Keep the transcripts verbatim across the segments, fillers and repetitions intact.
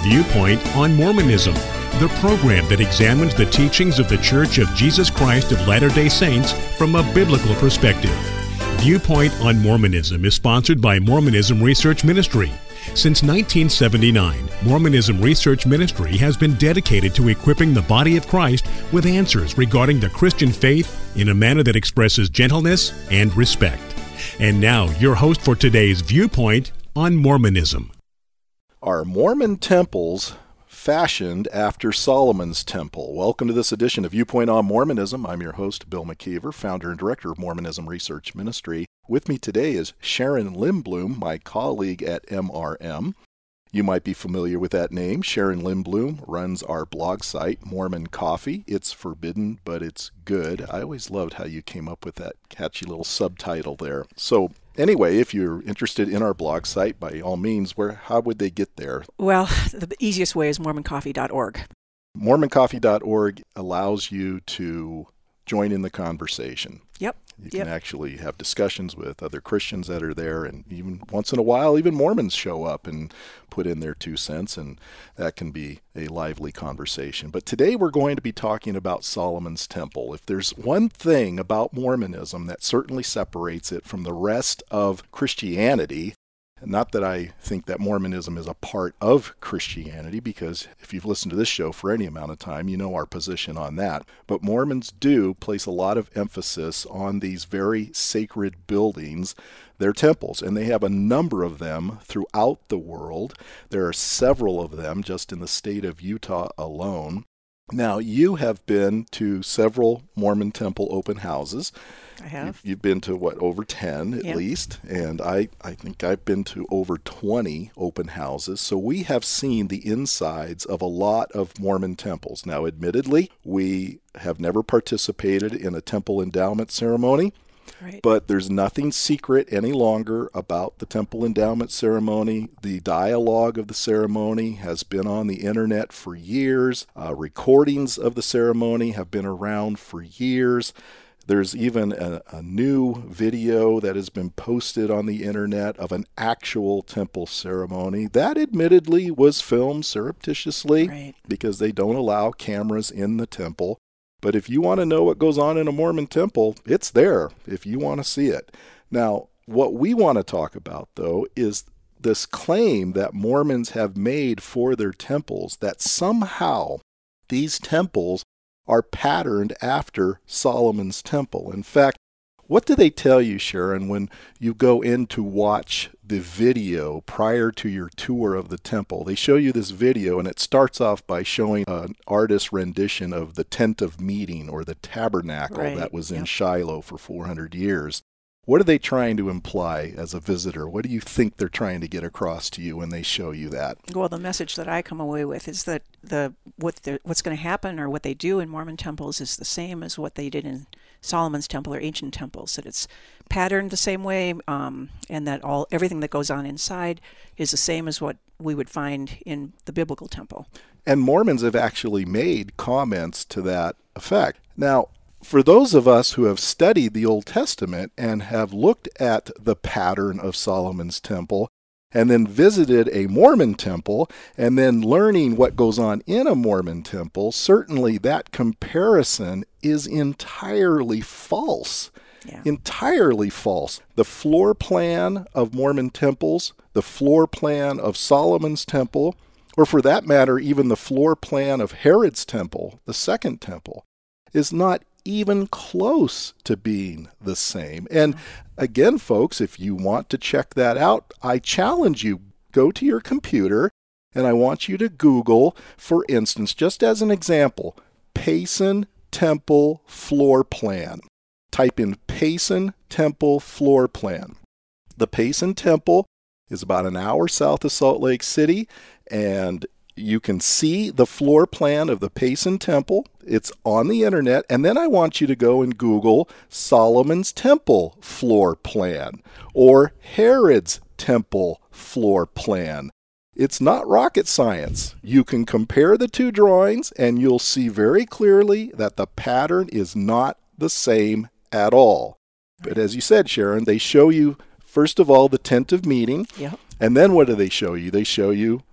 Viewpoint on Mormonism, the program that examines the teachings of the Church of Jesus Christ of Latter-day Saints from a biblical perspective. Viewpoint on Mormonism is sponsored by Mormonism Research Ministry. Since nineteen seventy-nine, Mormonism Research Ministry has been dedicated to equipping the body of Christ with answers regarding the Christian faith in a manner that expresses gentleness and respect. And now, your host for today's Viewpoint on Mormonism. Are Mormon temples fashioned after Solomon's temple? Welcome to this edition of Viewpoint on Mormonism. I'm your host, Bill McKeever, founder and director of Mormonism Research Ministry. With me today is Sharon Lindblom, my colleague at M R M. You might be familiar with that name. Sharon Lindblom runs our blog site, Mormon Coffee. It's forbidden, but it's good. I always loved how you came up with that catchy little subtitle there. So anyway, if you're interested in our blog site, by all means, where how would they get there? Well, the easiest way is mormon coffee dot org. mormon coffee dot org allows you to join in the conversation. Yep. You yep. can actually have discussions with other Christians that are there, and even once in a while, even Mormons show up and put in their two cents, and that can be a lively conversation. But today we're going to be talking about Solomon's Temple. If there's one thing about Mormonism that certainly separates it from the rest of Christianity, not that I think that Mormonism is a part of Christianity, because if you've listened to this show for any amount of time, you know our position on that. But Mormons do place a lot of emphasis on these very sacred buildings, their temples, and they have a number of them throughout the world. There are several of them just in the state of Utah alone. Now, you have been to several Mormon temple open houses. I have. You've, you've been to, what, over ten at yep. least? And I, I think I've been to over twenty open houses. So we have seen the insides of a lot of Mormon temples. Now, admittedly, we have never participated in a temple endowment ceremony. Right. But there's nothing secret any longer about the temple endowment ceremony. The dialogue of the ceremony has been on the internet for years. Uh, recordings of the ceremony have been around for years. There's even a, a new video that has been posted on the internet of an actual temple ceremony. That admittedly was filmed surreptitiously right. because they don't allow cameras in the temple. But if you want to know what goes on in a Mormon temple, it's there if you want to see it. Now, what we want to talk about, though, is this claim that Mormons have made for their temples, that somehow these temples are patterned after Solomon's temple. In fact, what do they tell you, Sharon, when you go in to watch the video prior to your tour of the temple? They show you this video, and it starts off by showing an artist's rendition of the tent of meeting, or the tabernacle right. that was in yep. Shiloh for four hundred years. What are they trying to imply as a visitor? What do you think they're trying to get across to you when they show you that? Well, the message that I come away with is that the what what's going to happen, or what they do in Mormon temples, is the same as what they did in Solomon's temple or ancient temples. That it's patterned the same way, um, and that all everything that goes on inside is the same as what we would find in the biblical temple. And Mormons have actually made comments to that effect. Now, for those of us who have studied the Old Testament and have looked at the pattern of Solomon's temple, and then visited a Mormon temple, and then learning what goes on in a Mormon temple, certainly that comparison is entirely false. Yeah. Entirely false. The floor plan of Mormon temples, the floor plan of Solomon's temple, or for that matter, even the floor plan of Herod's temple, the second temple, is not even close to being the same. And again, folks, if you want to check that out, I challenge you, go to your computer, and I want you to Google, for instance, just as an example, Payson Temple Floor Plan. Type in Payson Temple Floor Plan. The Payson Temple is about an hour south of Salt Lake City, and you can see the floor plan of the Payson Temple. It's on the internet. And then I want you to go and Google Solomon's Temple floor plan or Herod's Temple floor plan. It's not rocket science. You can compare the two drawings and you'll see very clearly that the pattern is not the same at all. But as you said, Sharon, they show you, first of all, the tent of meeting. Yep. And then what do they show you? They show you the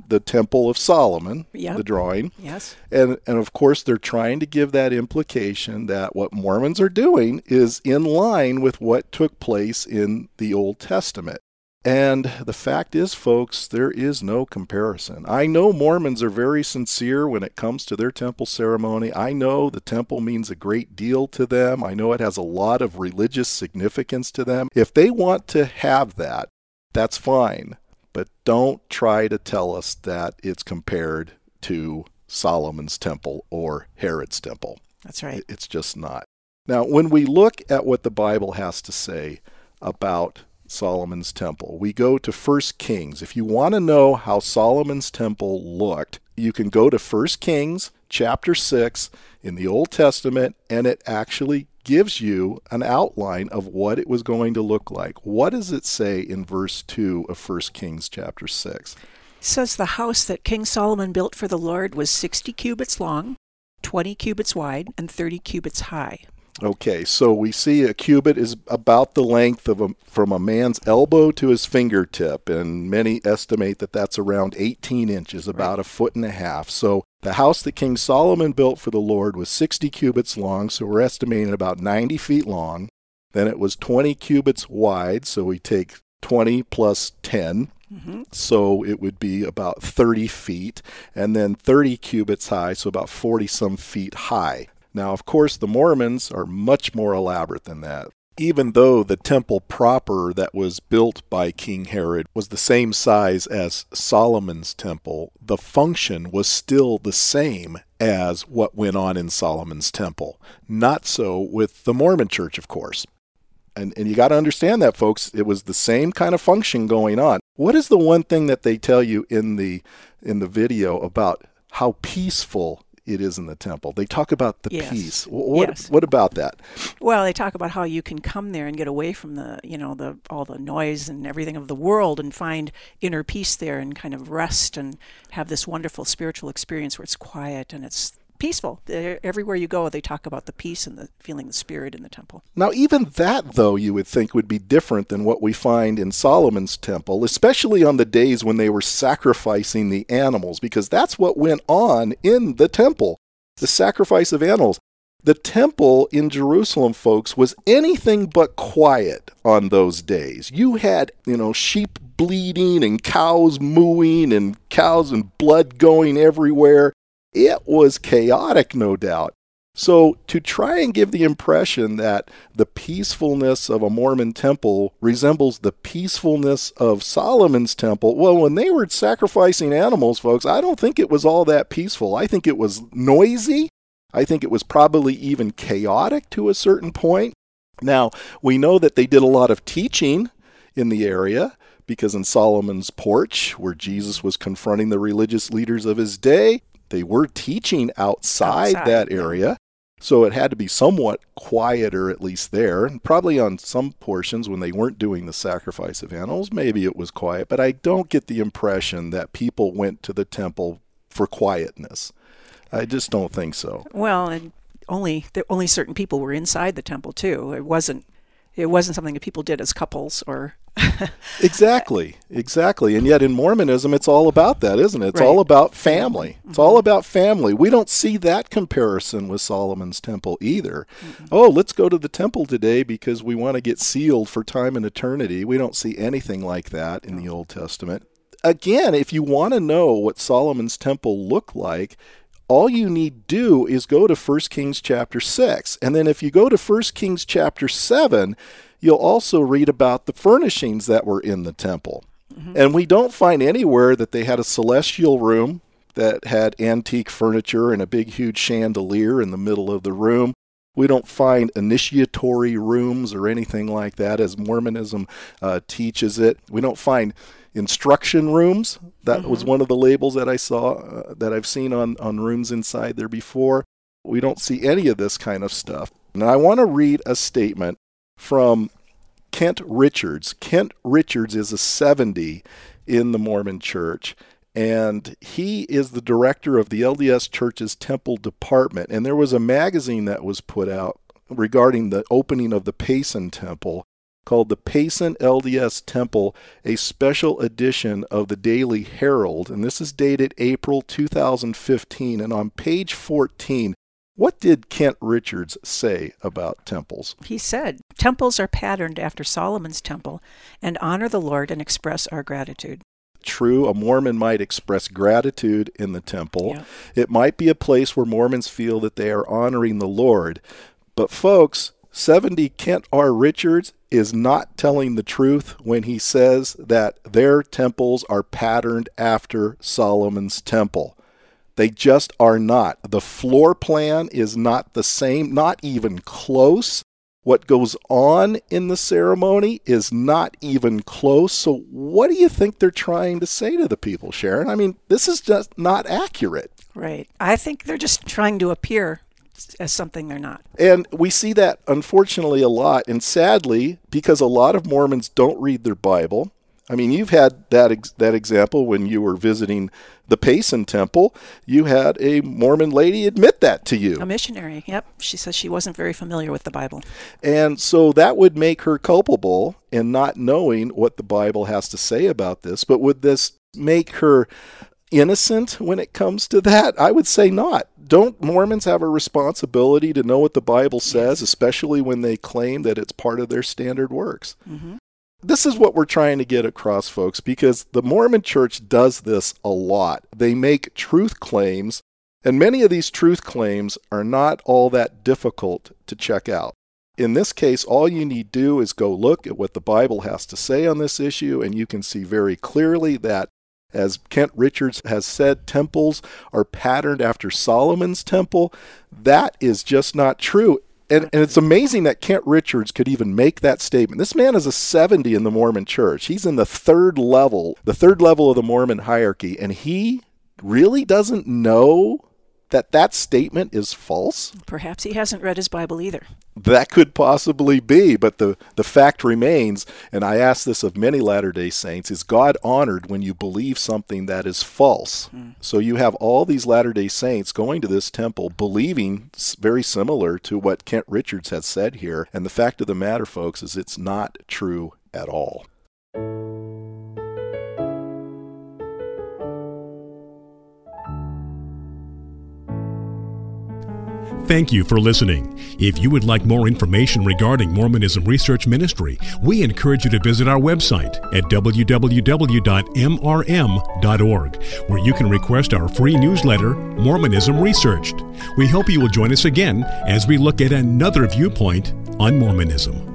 the Temple of Solomon, Yep. the drawing. Yes. And, and of course, they're trying to give that implication that what Mormons are doing is in line with what took place in the Old Testament. And the fact is, folks, there is no comparison. I know Mormons are very sincere when it comes to their temple ceremony. I know the temple means a great deal to them. I know it has a lot of religious significance to them. If they want to have that, that's fine. But don't try to tell us that it's compared to Solomon's temple or Herod's temple. That's right. It's just not. Now, when we look at what the Bible has to say about Solomon's temple, we go to First Kings. If you want to know how Solomon's temple looked, you can go to First Kings chapter six in the Old Testament, and it actually gives you an outline of what it was going to look like. What does it say in verse two of First Kings chapter six? It says the house that King Solomon built for the Lord was sixty cubits long, twenty cubits wide, and thirty cubits high. Okay, so we see a cubit is about the length of a, from a man's elbow to his fingertip, and many estimate that that's around eighteen inches, about Right. a foot and a half. So the house that King Solomon built for the Lord was sixty cubits long, so we're estimating about ninety feet long. Then it was twenty cubits wide, so we take twenty plus ten. Mm-hmm. So it would be about thirty feet, and then thirty cubits high, so about forty some feet high. Now, of course, the Mormons are much more elaborate than that. Even though the temple proper that was built by King Herod was the same size as Solomon's temple, the function was still the same as what went on in Solomon's temple. Not so with the Mormon Church, of course. And, and you got to understand that, folks. It was the same kind of function going on. What is the one thing that they tell you in the in the video about how peaceful it is in the temple? They talk about the Yes. peace. What, Yes. what about that? Well, they talk about how you can come there and get away from the, you know, the all the noise and everything of the world and find inner peace there and kind of rest and have this wonderful spiritual experience where it's quiet and it's peaceful. They're- Everywhere you go, they talk about the peace and the feeling the spirit in the temple. Now, even that, though, you would think would be different than what we find in Solomon's temple, especially on the days when they were sacrificing the animals, because that's what went on in the temple, the sacrifice of animals. The temple in Jerusalem, folks, was anything but quiet on those days. You had, you know, sheep bleating and cows mooing and cows and blood going everywhere. It was chaotic, no doubt. So to try and give the impression that the peacefulness of a Mormon temple resembles the peacefulness of Solomon's temple, well, when they were sacrificing animals, folks, I don't think it was all that peaceful. I think it was noisy. I think it was probably even chaotic to a certain point. Now, we know that they did a lot of teaching in the area, because in Solomon's porch, where Jesus was confronting the religious leaders of his day, they were teaching outside, Outside, that yeah. area. So it had to be somewhat quieter, at least there. And probably on some portions when they weren't doing the sacrifice of animals, maybe it was quiet. But I don't get the impression that people went to the temple for quietness. I just don't think so. Well, and only there, only certain people were inside the temple too. It wasn't it wasn't something that people did as couples or Exactly, exactly. And yet in Mormonism, it's all about that, isn't it? It's Right. all about family. It's Mm-hmm. all about family. We don't see that comparison with Solomon's temple either. Mm-hmm. Oh, let's go to the temple today because we want to get sealed for time and eternity. We don't see anything like that in the Old Testament. Again, if you want to know what Solomon's temple looked like, all you need do is go to First Kings chapter six. And then if you go to First Kings chapter seven, you'll also read about the furnishings that were in the temple. Mm-hmm. And we don't find anywhere that they had a celestial room that had antique furniture and a big, huge chandelier in the middle of the room. We don't find initiatory rooms or anything like that as Mormonism uh, teaches it. We don't find instruction rooms. That mm-hmm. was one of the labels that I saw, uh, that I've seen on, on rooms inside there before. We don't see any of this kind of stuff. And I want to read a statement from Kent Richards. Kent Richards is a seventy in the Mormon Church, and he is the director of the L D S Church's Temple Department. And there was a magazine that was put out regarding the opening of the Payson Temple, called the Payson L D S Temple, a special edition of the Daily Herald, and this is dated April two thousand fifteen. And on page fourteen, what did Kent Richards say about temples? He said, temples are patterned after Solomon's temple and honor the Lord and express our gratitude. True, a Mormon might express gratitude in the temple. Yeah. It might be a place where Mormons feel that they are honoring the Lord. But folks, seventy Kent R. Richards is not telling the truth when he says that their temples are patterned after Solomon's temple. They just are not. The floor plan is not the same, not even close. What goes on in the ceremony is not even close. So what do you think they're trying to say to the people, Sharon? I mean, this is just not accurate. Right. I think they're just trying to appear as something they're not. And we see that, unfortunately, a lot. And sadly, because a lot of Mormons don't read their Bible. I mean, you've had that ex- that example when you were visiting the Payson Temple. You had a Mormon lady admit that to you. A missionary, yep. She says she wasn't very familiar with the Bible. And so that would make her culpable in not knowing what the Bible has to say about this. But would this make her innocent when it comes to that? I would say not. Don't Mormons have a responsibility to know what the Bible says, Yes. especially when they claim that it's part of their standard works? Mm-hmm. This is what we're trying to get across, folks, because the Mormon Church does this a lot. They make truth claims, and many of these truth claims are not all that difficult to check out. In this case, all you need to do is go look at what the Bible has to say on this issue, and you can see very clearly that, as Kent Richards has said, temples are patterned after Solomon's temple. That is just not true. And, and it's amazing that Kent Richards could even make that statement. This man is a seventy in the Mormon Church. He's in the third level, the third level of the Mormon hierarchy, and he really doesn't know that that statement is false? Perhaps he hasn't read his Bible either. That could possibly be, but the, the fact remains, and I ask this of many Latter-day Saints, is God honored when you believe something that is false? Mm. So you have all these Latter-day Saints going to this temple believing very similar to what Kent Richards has said here, and the fact of the matter, folks, is it's not true at all. Thank you for listening. If you would like more information regarding Mormonism Research Ministry, we encourage you to visit our website at w w w dot m r m dot org, where you can request our free newsletter, Mormonism Researched. We hope you will join us again as we look at another viewpoint on Mormonism.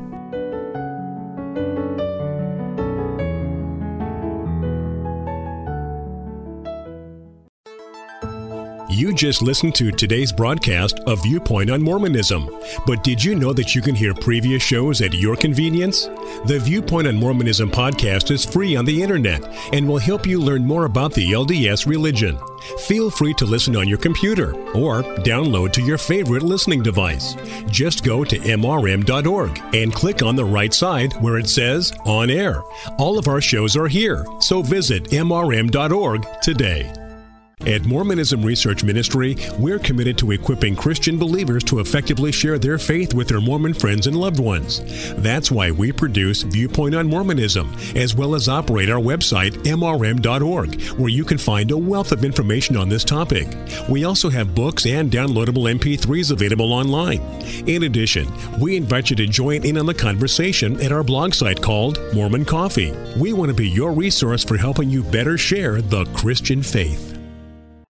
You just listened to today's broadcast of Viewpoint on Mormonism. But did you know that you can hear previous shows at your convenience? The Viewpoint on Mormonism podcast is free on the internet and will help you learn more about the L D S religion. Feel free to listen on your computer or download to your favorite listening device. Just go to m r m dot org and click on the right side where it says On Air. All of our shows are here, so visit m r m dot org today. At Mormonism Research Ministry, we're committed to equipping Christian believers to effectively share their faith with their Mormon friends and loved ones. That's why we produce Viewpoint on Mormonism, as well as operate our website, m r m dot org, where you can find a wealth of information on this topic. We also have books and downloadable M P threes available online. In addition, we invite you to join in on the conversation at our blog site called Mormon Coffee. We want to be your resource for helping you better share the Christian faith.